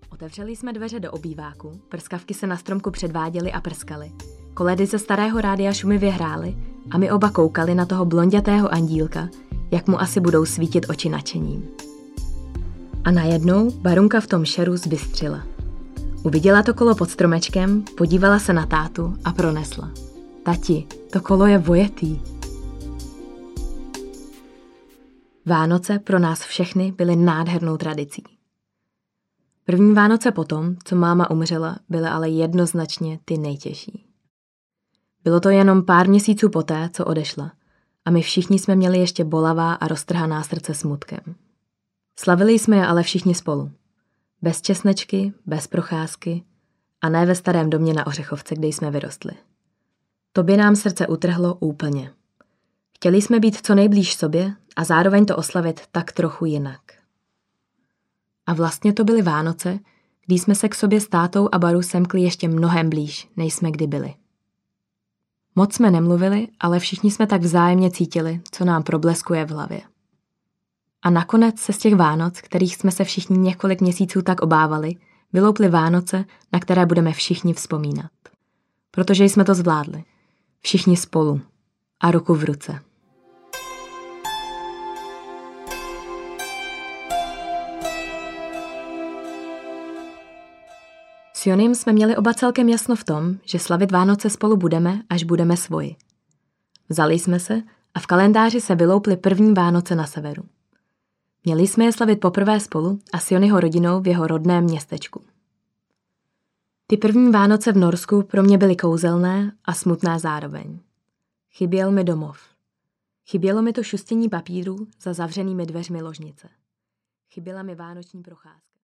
Otevřeli jsme dveře do obýváku, prskavky se na stromku předváděly a prskaly. Koledy ze starého rádia šumivě hrály a my oba koukali na toho blondětého andílka, jak mu asi budou svítit oči nadšením. A najednou Barunka v tom šeru zbystřila. Uviděla to kolo pod stromečkem, podívala se na tátu a pronesla. Tati, to kolo je vojetý. Vánoce pro nás všechny byly nádhernou tradicí. První Vánoce potom, co máma umřela, byly ale jednoznačně ty nejtěžší. Bylo to jenom pár měsíců poté, co odešla, a my všichni jsme měli ještě bolavá a roztrhaná srdce smutkem. Slavili jsme je ale všichni spolu. Bez česnečky, bez procházky a ne ve starém domě na Ořechovce, kde jsme vyrostli. To by nám srdce utrhlo úplně. Chtěli jsme být co nejblíž sobě a zároveň to oslavit tak trochu jinak. A vlastně to byly Vánoce, kdy jsme se k sobě s tátou a Baru semkli ještě mnohem blíž, než jsme kdy byli. Moc jsme nemluvili, ale všichni jsme tak vzájemně cítili, co nám probleskuje v hlavě. A nakonec se z těch Vánoc, kterých jsme se všichni několik měsíců tak obávali, vylouply Vánoce, na které budeme všichni vzpomínat. Protože jsme to zvládli. Všichni spolu. A ruku v ruce. S Jonym jsme měli oba celkem jasno v tom, že slavit Vánoce spolu budeme, až budeme svoji. Vzali jsme se a v kalendáři se vylouply první Vánoce na severu. Měli jsme je slavit poprvé spolu a s Jonyho rodinou v jeho rodném městečku. Ty první Vánoce v Norsku pro mě byly kouzelné a smutné zároveň. Chyběl mi domov. Chybělo mi to šustění papíru za zavřenými dveřmi ložnice. Chyběla mi vánoční procházka.